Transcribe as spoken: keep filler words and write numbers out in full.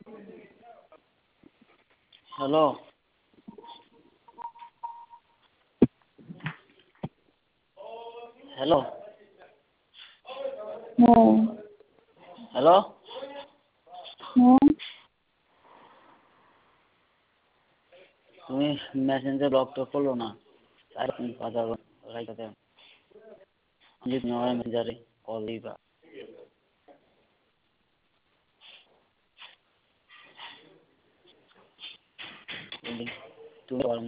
hello hello হ্যাঁ hello হ্যাঁ তুমি মেসেঞ্জার ব্লক তো করলো না আর তুমি কথা রাইখাতে আমি নয় মেসেঞ্জারে কল দিবা তুমি